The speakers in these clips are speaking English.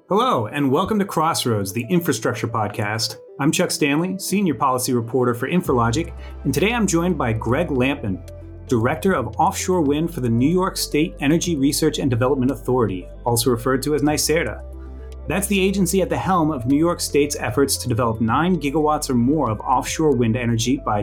Hello, and welcome to Crossroads, the infrastructure podcast. I'm Chuck Stanley, Senior Policy Reporter for InfraLogic, and today I'm joined by Greg Lampman, Director of Offshore Wind for the New York State Energy Research and Development Authority, also referred to as NYSERDA. That's the agency at the helm of New York State's efforts to develop 9 gigawatts or more of offshore wind energy by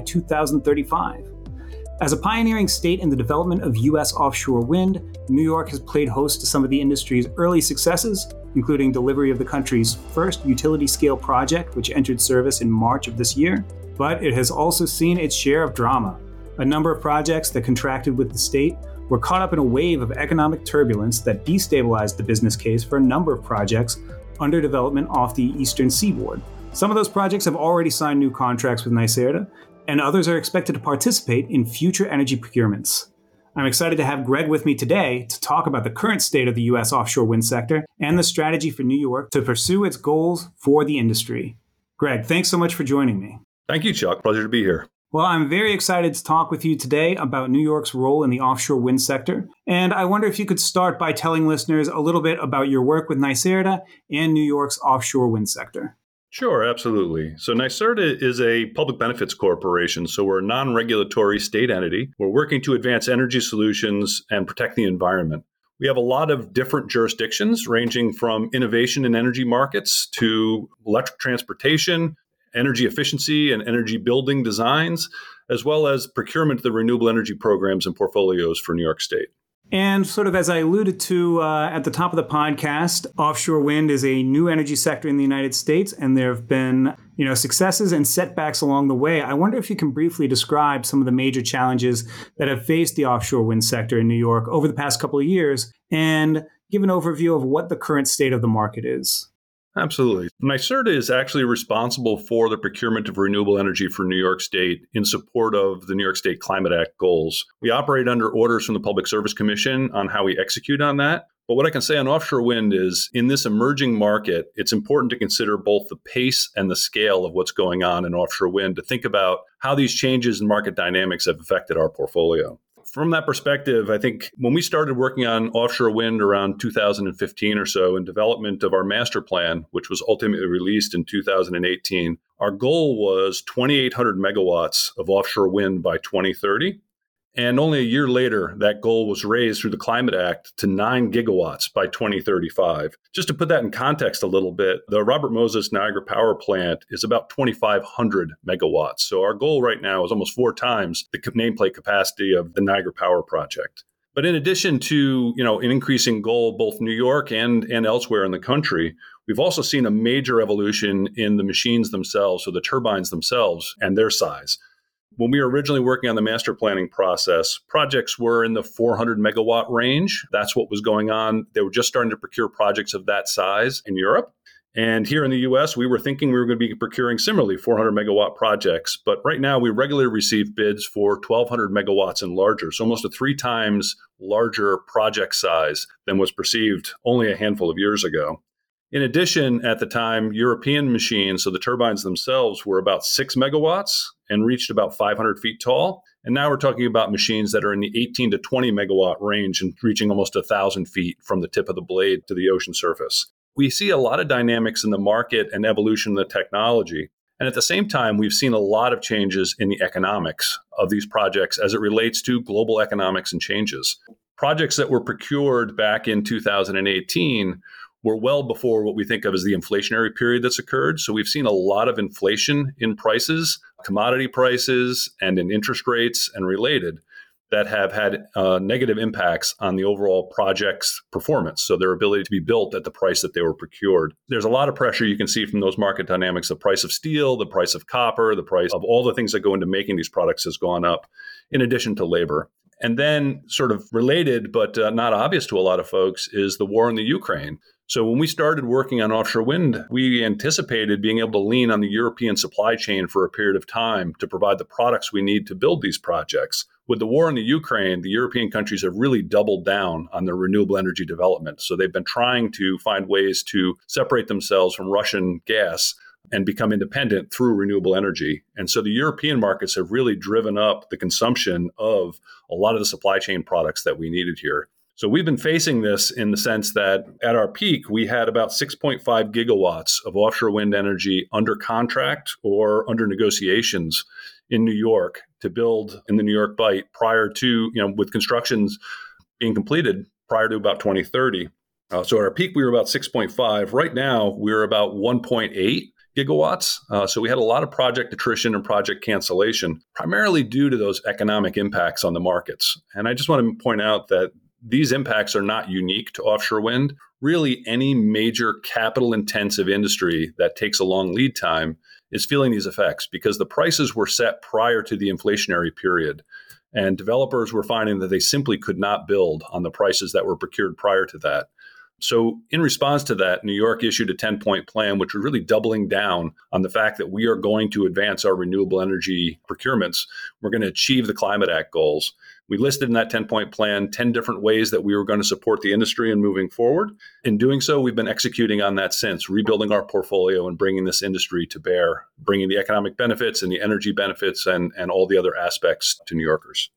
2035. As a pioneering state in the development of U.S. offshore wind, New York has played host to some of the industry's early successes, including delivery of the country's first utility-scale project, which entered service in March of this year. But it has also seen its share of drama. A number of projects that contracted with the state were caught up in a wave of economic turbulence that destabilized the business case for a number of projects under development off the eastern seaboard. Some of those projects have already signed new contracts with NYSERDA, and others are expected to participate in future energy procurements. I'm excited to have Greg with me today to talk about the current state of the U.S. offshore wind sector and the strategy for New York to pursue its goals for the industry. Greg, thanks so much for joining me. Thank you, Chuck. Pleasure to be here. Well, I'm very excited to talk with you today about New York's role in the offshore wind sector. And I wonder if you could start by telling listeners a little bit about your work with NYSERDA and New York's offshore wind sector. Sure, absolutely. So NYSERDA is a public benefits corporation, so we're a non-regulatory state entity. We're working to advance energy solutions and protect the environment. We have a lot of different jurisdictions, ranging from innovation in energy markets to electric transportation, energy efficiency and energy building designs, as well as procurement of the renewable energy programs and portfolios for New York State. And sort of as I alluded to at the top of the podcast, offshore wind is a new energy sector in the United States, and there have been, successes and setbacks along the way. I wonder if you can briefly describe some of the major challenges that have faced the offshore wind sector in New York over the past couple of years, and give an overview of what the current state of the market is. Absolutely. NYSERDA is actually responsible for the procurement of renewable energy for New York State in support of the New York State Climate Act goals. We operate under orders from the Public Service Commission on how we execute on that. But what I can say on offshore wind is, in this emerging market, it's important to consider both the pace and the scale of what's going on in offshore wind to think about how these changes in market dynamics have affected our portfolio. From that perspective, I think when we started working on offshore wind around 2015 or so in development of our master plan, which was ultimately released in 2018, our goal was 2,800 megawatts of offshore wind by 2030. And only a year later, that goal was raised through the Climate Act to 9 gigawatts by 2035. Just to put that in context a little bit, the Robert Moses Niagara Power Plant is about 2,500 megawatts. So our goal right now is almost 4 times the nameplate capacity of the Niagara Power Project. But in addition to, an increasing goal, both New York and elsewhere in the country, we've also seen a major evolution in the machines themselves, so the turbines themselves and their size. When we were originally working on the master planning process, projects were in the 400 megawatt range. That's what was going on. They were just starting to procure projects of that size in Europe. And here in the U.S., we were thinking we were going to be procuring similarly 400 megawatt projects. But right now, we regularly receive bids for 1,200 megawatts and larger, so almost a 3 times larger project size than was perceived only a handful of years ago. In addition, at the time, European machines, so the turbines themselves, were about 6 megawatts and reached about 500 feet tall. And now we're talking about machines that are in the 18 to 20 megawatt range and reaching almost 1,000 feet from the tip of the blade to the ocean surface. We see a lot of dynamics in the market and evolution of the technology. And at the same time, we've seen a lot of changes in the economics of these projects as it relates to global economics and changes. Projects that were procured back in 2018 were well before what we think of as the inflationary period that's occurred. So we've seen a lot of inflation in prices, commodity prices, and in interest rates and related that have had negative impacts on the overall project's performance, so their ability to be built at the price that they were procured. There's a lot of pressure you can see from those market dynamics. The price of steel, the price of copper, the price of all the things that go into making these products has gone up, in addition to labor. And then sort of related, but not obvious to a lot of folks, is the war in the Ukraine. So when we started working on offshore wind, we anticipated being able to lean on the European supply chain for a period of time to provide the products we need to build these projects. With the war in the Ukraine, the European countries have really doubled down on their renewable energy development. So they've been trying to find ways to separate themselves from Russian gas and become independent through renewable energy. And so the European markets have really driven up the consumption of a lot of the supply chain products that we needed here. So we've been facing this in the sense that at our peak, we had about 6.5 gigawatts of offshore wind energy under contract or under negotiations in New York to build in the New York Bight prior to, with constructions being completed prior to about 2030. So at our peak, we were about 6.5. Right now, we're about 1.8 gigawatts. So we had a lot of project attrition and project cancellation, primarily due to those economic impacts on the markets. And I just want to point out that these impacts are not unique to offshore wind. Really, any major capital-intensive industry that takes a long lead time is feeling these effects because the prices were set prior to the inflationary period. And developers were finding that they simply could not build on the prices that were procured prior to that. So in response to that, New York issued a 10-point plan, which was really doubling down on the fact that we are going to advance our renewable energy procurements. We're going to achieve the Climate Act goals. We listed in that 10-point plan 10 different ways that we were going to support the industry in moving forward. In doing so, we've been executing on that since, rebuilding our portfolio and bringing this industry to bear, bringing the economic benefits and the energy benefits and all the other aspects to New Yorkers.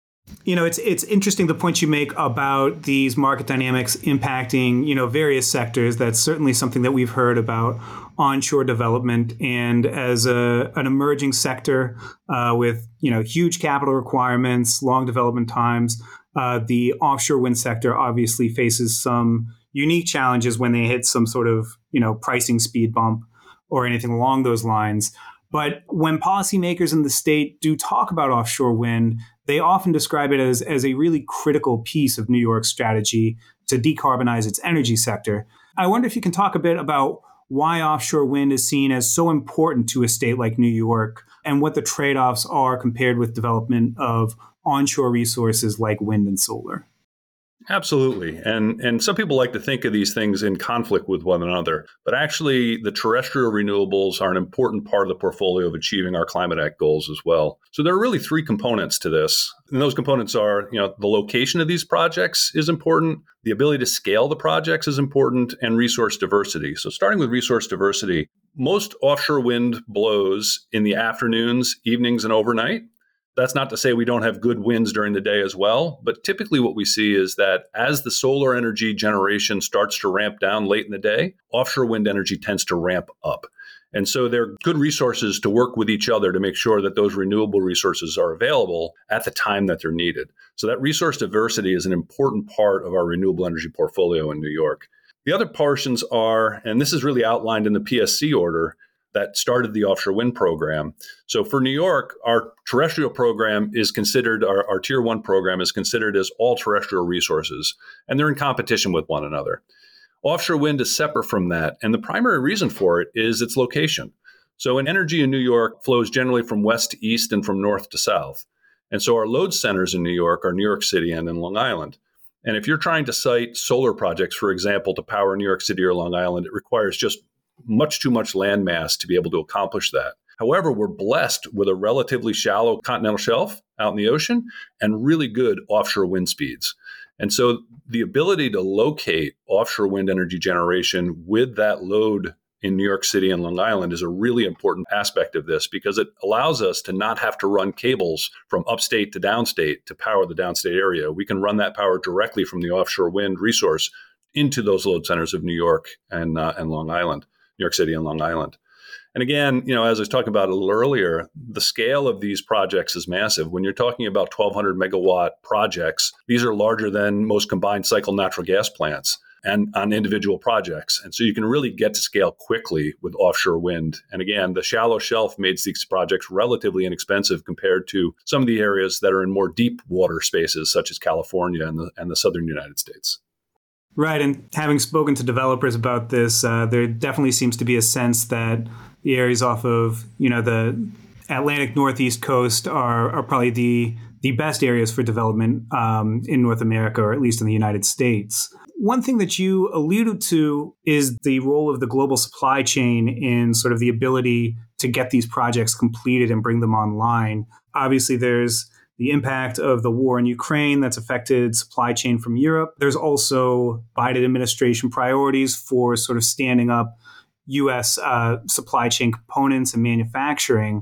It's interesting the point you make about these market dynamics impacting, various sectors. That's certainly something that we've heard about onshore development. And as an emerging sector with, huge capital requirements, long development times, the offshore wind sector obviously faces some unique challenges when they hit some sort of, pricing speed bump or anything along those lines. But when policymakers in the state do talk about offshore wind, they often describe it as a really critical piece of New York's strategy to decarbonize its energy sector. I wonder if you can talk a bit about why offshore wind is seen as so important to a state like New York and what the trade-offs are compared with development of onshore resources like wind and solar. Absolutely. And some people like to think of these things in conflict with one another. But actually, the terrestrial renewables are an important part of the portfolio of achieving our Climate Act goals as well. So there are really three components to this. And those components are, the location of these projects is important, the ability to scale the projects is important, and resource diversity. So starting with resource diversity, most offshore wind blows in the afternoons, evenings, and overnight. That's not to say we don't have good winds during the day as well, but typically what we see is that as the solar energy generation starts to ramp down late in the day, offshore wind energy tends to ramp up. And so there are good resources to work with each other to make sure that those renewable resources are available at the time that they're needed. So that resource diversity is an important part of our renewable energy portfolio in New York. The other portions are, and this is really outlined in the PSC order, that started the offshore wind program. So for New York, our terrestrial program is considered, our Tier 1 program is considered as all terrestrial resources, and they're in competition with one another. Offshore wind is separate from that, and the primary reason for it is its location. So energy in New York flows generally from west to east and from north to south. And so our load centers in New York are New York City and in Long Island. And if you're trying to site solar projects, for example, to power New York City or Long Island, it requires just much too much land mass to be able to accomplish that. However, we're blessed with a relatively shallow continental shelf out in the ocean and really good offshore wind speeds. And so the ability to locate offshore wind energy generation with that load in New York City and Long Island is a really important aspect of this because it allows us to not have to run cables from upstate to downstate to power the downstate area. We can run that power directly from the offshore wind resource into those load centers of New York and Long Island. New York City and Long Island. And again, as I was talking about a little earlier, the scale of these projects is massive. When you're talking about 1,200 megawatt projects, these are larger than most combined cycle natural gas plants and on individual projects. And so you can really get to scale quickly with offshore wind. And again, the shallow shelf makes these projects relatively inexpensive compared to some of the areas that are in more deep water spaces, such as California and the southern United States. Right. And having spoken to developers about this, there definitely seems to be a sense that the areas off of, the Atlantic Northeast coast are probably the best areas for development in North America, or at least in the United States. One thing that you alluded to is the role of the global supply chain in sort of the ability to get these projects completed and bring them online. Obviously, there's the impact of the war in Ukraine that's affected supply chain from Europe. There's also Biden administration priorities for sort of standing up U.S. supply chain components and manufacturing.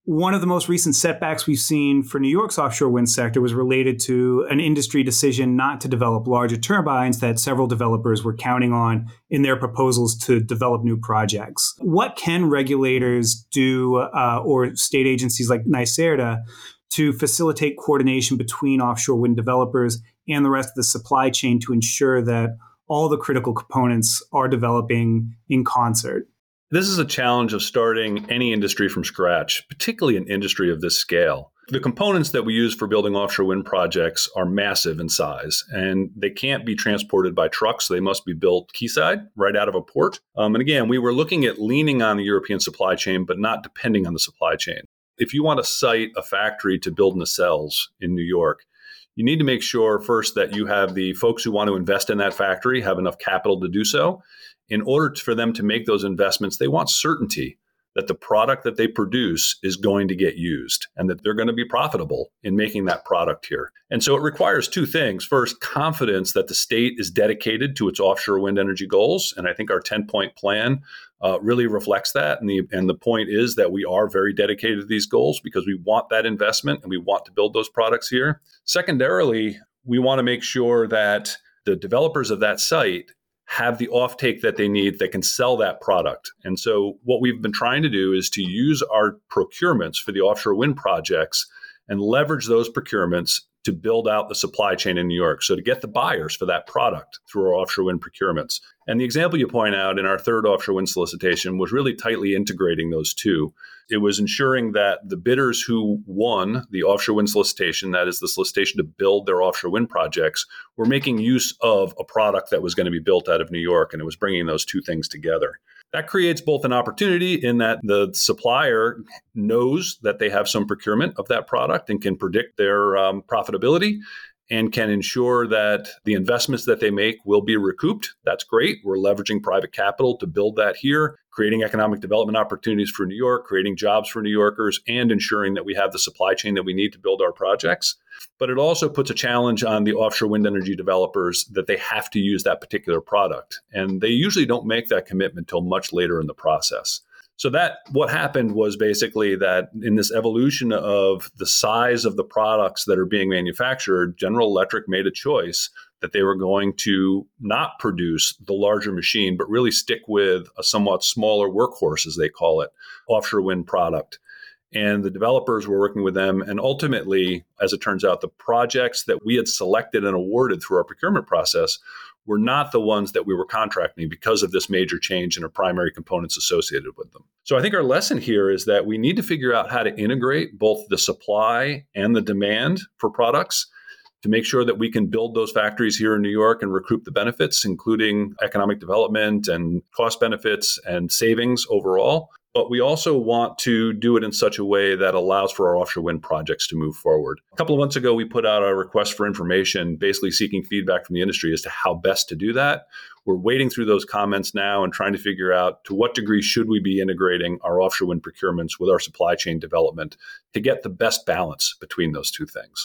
One of the most recent setbacks we've seen for New York's offshore wind sector was related to an industry decision not to develop larger turbines that several developers were counting on in their proposals to develop new projects. What can regulators do or state agencies like NYSERDA to facilitate coordination between offshore wind developers and the rest of the supply chain to ensure that all the critical components are developing in concert? This is a challenge of starting any industry from scratch, particularly an industry of this scale. The components that we use for building offshore wind projects are massive in size, and they can't be transported by trucks. They must be built quayside, right out of a port. And again, we were looking at leaning on the European supply chain, but not depending on the supply chain. If you want to site a factory to build nacelles in New York, you need to make sure first that you have the folks who want to invest in that factory have enough capital to do so. In order for them to make those investments, they want certainty that the product that they produce is going to get used and that they're going to be profitable in making that product here. And so it requires two things. First, confidence that the state is dedicated to its offshore wind energy goals. And I think our 10-point plan really reflects that. And the point is that we are very dedicated to these goals because we want that investment and we want to build those products here. Secondarily, we want to make sure that the developers of that site have the offtake that they need that can sell that product. And so what we've been trying to do is to use our procurements for the offshore wind projects and leverage those procurements to build out the supply chain in New York. So to get the buyers for that product through our offshore wind procurements. And the example you point out in our third offshore wind solicitation was really tightly integrating those two. It was ensuring that the bidders who won the offshore wind solicitation, that is the solicitation to build their offshore wind projects, were making use of a product that was going to be built out of New York, and it was bringing those two things together. That creates both an opportunity in that the supplier knows that they have some procurement of that product and can predict their profitability and can ensure that the investments that they make will be recouped. That's great. We're leveraging private capital to build that here, creating economic development opportunities for New York, creating jobs for New Yorkers, and ensuring that we have the supply chain that we need to build our projects. But it also puts a challenge on the offshore wind energy developers that they have to use that particular product. And they usually don't make that commitment until much later in the process. So that what happened was basically that in this evolution of the size of the products that are being manufactured, General Electric made a choice that they were going to not produce the larger machine, but really stick with a somewhat smaller workhorse, as they call it, offshore wind product. And the developers were working with them. And ultimately, as it turns out, the projects that we had selected and awarded through our procurement process were not the ones that we were contracting because of this major change in our primary components associated with them. So I think our lesson here is that we need to figure out how to integrate both the supply and the demand for products to make sure that we can build those factories here in New York and recoup the benefits, including economic development and cost benefits and savings overall. But we also want to do it in such a way that allows for our offshore wind projects to move forward. A couple of months ago, we put out a request for information, basically seeking feedback from the industry as to how best to do that. We're wading through those comments now and trying to figure out to what degree should we be integrating our offshore wind procurements with our supply chain development to get the best balance between those two things.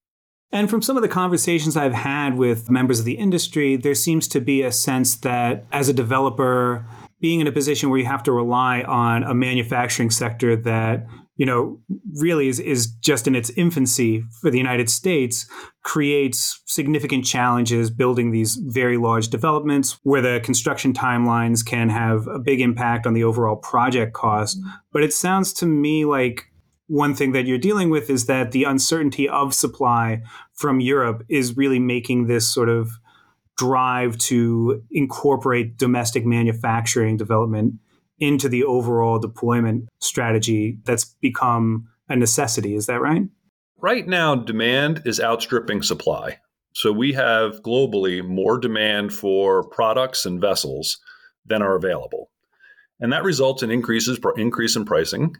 And from some of the conversations I've had with members of the industry, there seems to be a sense that as a developer, being in a position where you have to rely on a manufacturing sector that, really is just in its infancy for the United States, creates significant challenges building these very large developments where the construction timelines can have a big impact on the overall project cost. But it sounds to me like one thing that you're dealing with is that the uncertainty of supply from Europe is really making this sort of drive to incorporate domestic manufacturing development into the overall deployment strategy that's become a necessity. Is that right? Right now, demand is outstripping supply. So we have globally more demand for products and vessels than are available. And that results in increase in pricing.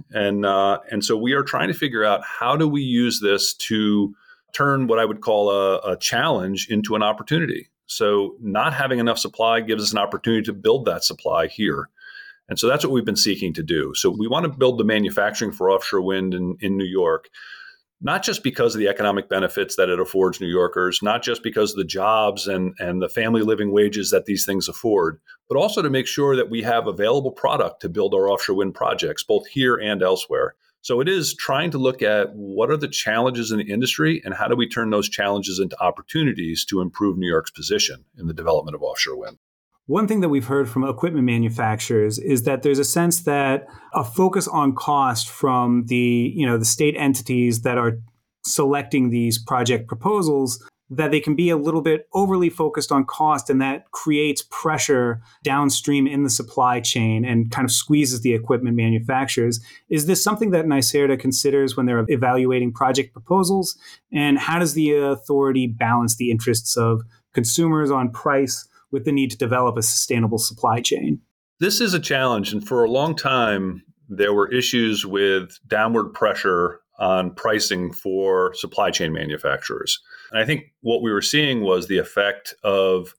And so we are trying to figure out how do we use this to turn what I would call a challenge into an opportunity. So not having enough supply gives us an opportunity to build that supply here. And so that's what we've been seeking to do. So we want to build the manufacturing for offshore wind in New York, not just because of the economic benefits that it affords New Yorkers, not just because of the jobs and the family living wages that these things afford, but also to make sure that we have available product to build our offshore wind projects, both here and elsewhere. So it is trying to look at what are the challenges in the industry and how do we turn those challenges into opportunities to improve New York's position in the development of offshore wind. One thing that we've heard from equipment manufacturers is that there's a sense that a focus on cost from the state entities that are selecting these project proposals, that they can be a little bit overly focused on cost, and that creates pressure downstream in the supply chain and kind of squeezes the equipment manufacturers. Is this something that NYSERDA considers when they're evaluating project proposals? And how does the authority balance the interests of consumers on price with the need to develop a sustainable supply chain? This is a challenge. And for a long time, there were issues with downward pressure on pricing for supply chain manufacturers. And I think what we were seeing was the effect of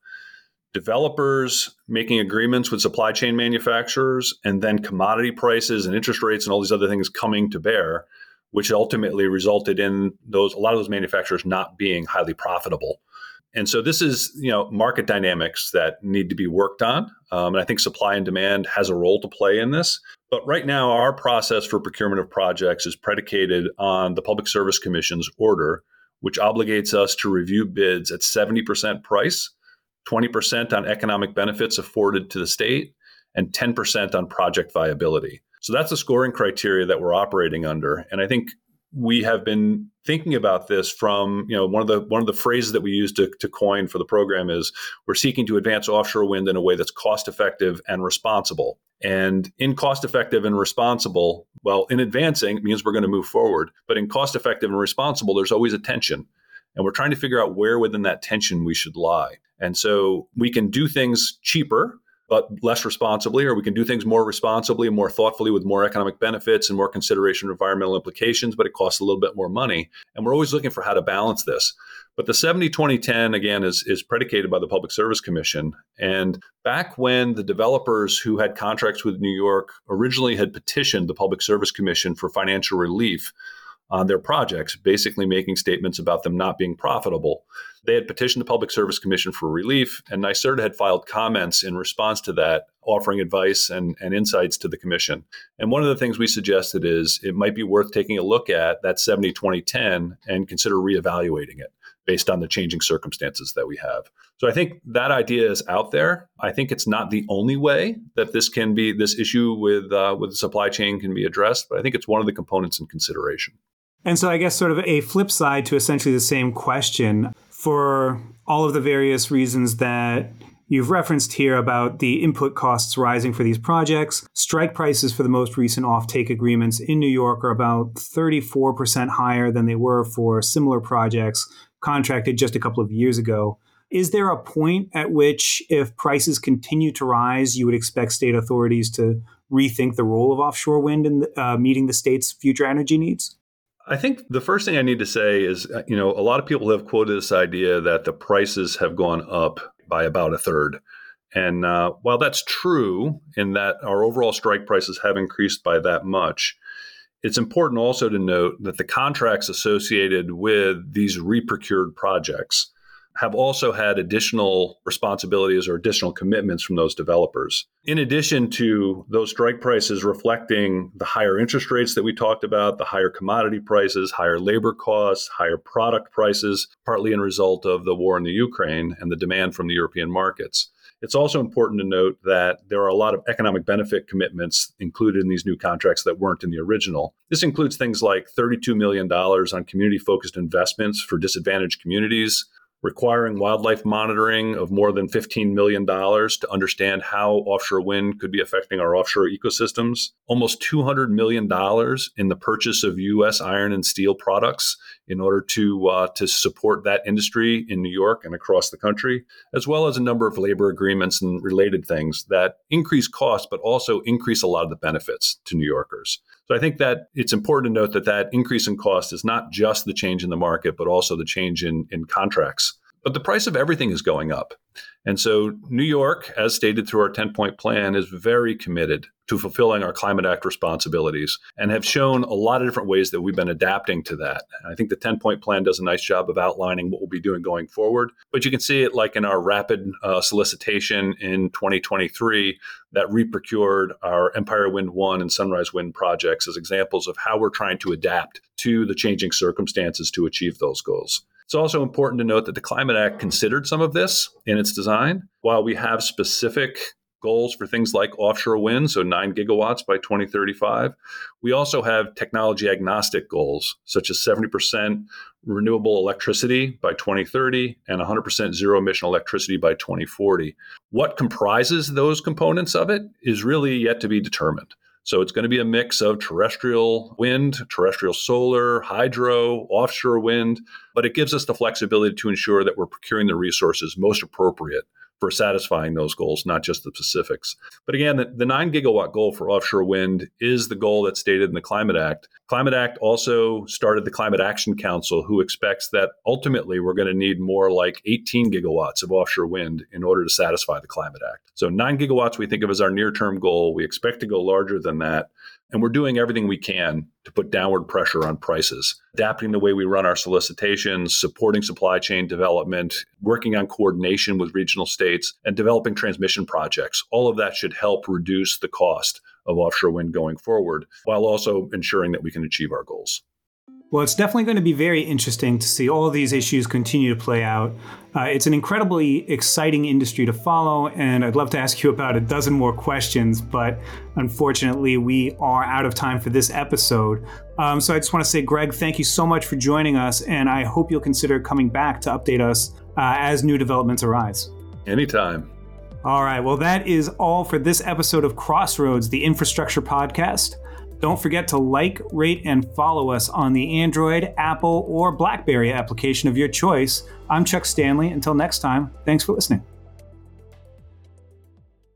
developers making agreements with supply chain manufacturers and then commodity prices and interest rates and all these other things coming to bear, which ultimately resulted in a lot of those manufacturers not being highly profitable. And so this is, market dynamics that need to be worked on. And I think supply and demand has a role to play in this. But right now, our process for procurement of projects is predicated on the Public Service Commission's order, which obligates us to review bids at 70% price, 20% on economic benefits afforded to the state, and 10% on project viability. So that's the scoring criteria that we're operating under. And I think we have been thinking about this from, one of the phrases that we use to coin for the program is we're seeking to advance offshore wind in a way that's cost effective and responsible. And in cost effective and responsible, well, in advancing, it means we're going to move forward. But in cost effective and responsible, there's always a tension. And we're trying to figure out where within that tension we should lie. And so we can do things cheaper, but less responsibly, or we can do things more responsibly and more thoughtfully with more economic benefits and more consideration of environmental implications, but it costs a little bit more money. And we're always looking for how to balance this. But the 70-20-10, again, is predicated by the Public Service Commission. And back when the developers who had contracts with New York originally had petitioned the Public Service Commission for financial relief on their projects, basically making statements about them not being profitable, they had petitioned the Public Service Commission for relief, and NYSERDA had filed comments in response to that, offering advice and insights to the commission. And one of the things we suggested is it might be worth taking a look at that 70-20-10 and consider reevaluating it based on the changing circumstances that we have. So I think that idea is out there. I think it's not the only way that this issue with the supply chain can be addressed, but I think it's one of the components in consideration. And so I guess sort of a flip side to essentially the same question, for all of the various reasons that you've referenced here about the input costs rising for these projects, strike prices for the most recent offtake agreements in New York are about 34% higher than they were for similar projects contracted just a couple of years ago. Is there a point at which, if prices continue to rise, you would expect state authorities to rethink the role of offshore wind in meeting the state's future energy needs? I think the first thing I need to say is, a lot of people have quoted this idea that the prices have gone up by about a third. And while that's true in that our overall strike prices have increased by that much, it's important also to note that the contracts associated with these reprocured projects have also had additional responsibilities or additional commitments from those developers. In addition to those strike prices reflecting the higher interest rates that we talked about, the higher commodity prices, higher labor costs, higher product prices, partly in result of the war in the Ukraine and the demand from the European markets. It's also important to note that there are a lot of economic benefit commitments included in these new contracts that weren't in the original. This includes things like $32 million on community-focused investments for disadvantaged communities, requiring wildlife monitoring of more than $15 million to understand how offshore wind could be affecting our offshore ecosystems, almost $200 million in the purchase of U.S. iron and steel products in order to support that industry in New York and across the country, as well as a number of labor agreements and related things that increase costs, but also increase a lot of the benefits to New Yorkers. So I think that it's important to note that increase in cost is not just the change in the market, but also the change in contracts. But the price of everything is going up. And so New York, as stated through our 10-point plan, is very committed to fulfilling our Climate Act responsibilities and have shown a lot of different ways that we've been adapting to that. I think the 10-point plan does a nice job of outlining what we'll be doing going forward. But you can see it like in our rapid solicitation in 2023 that reprocured our Empire Wind 1 and Sunrise Wind projects as examples of how we're trying to adapt to the changing circumstances to achieve those goals. It's also important to note that the Climate Act considered some of this in its design. While we have specific goals for things like offshore wind, so 9 gigawatts by 2035, we also have technology agnostic goals, such as 70% renewable electricity by 2030 and 100% zero emission electricity by 2040. What comprises those components of it is really yet to be determined. So it's going to be a mix of terrestrial wind, terrestrial solar, hydro, offshore wind, but it gives us the flexibility to ensure that we're procuring the resources most appropriate for satisfying those goals, not just the specifics. But again, the 9 gigawatt goal for offshore wind is the goal that's stated in the Climate Act. Climate Act also started the Climate Action Council, who expects that ultimately we're going to need more like 18 gigawatts of offshore wind in order to satisfy the Climate Act. So 9 gigawatts we think of as our near-term goal. We expect to go larger than that. And we're doing everything we can to put downward pressure on prices, adapting the way we run our solicitations, supporting supply chain development, working on coordination with regional states, and developing transmission projects. All of that should help reduce the cost of offshore wind going forward, while also ensuring that we can achieve our goals. Well, it's definitely going to be very interesting to see all of these issues continue to play out. It's an incredibly exciting industry to follow, and I'd love to ask you about a dozen more questions, but unfortunately, we are out of time for this episode. So I just want to say, Greg, thank you so much for joining us, and I hope you'll consider coming back to update us as new developments arise. Anytime. All right, well, that is all for this episode of Crossroads, the Infrastructure Podcast. Don't forget to like, rate, and follow us on the Android, Apple, or BlackBerry application of your choice. I'm Chuck Stanley. Until next time, thanks for listening.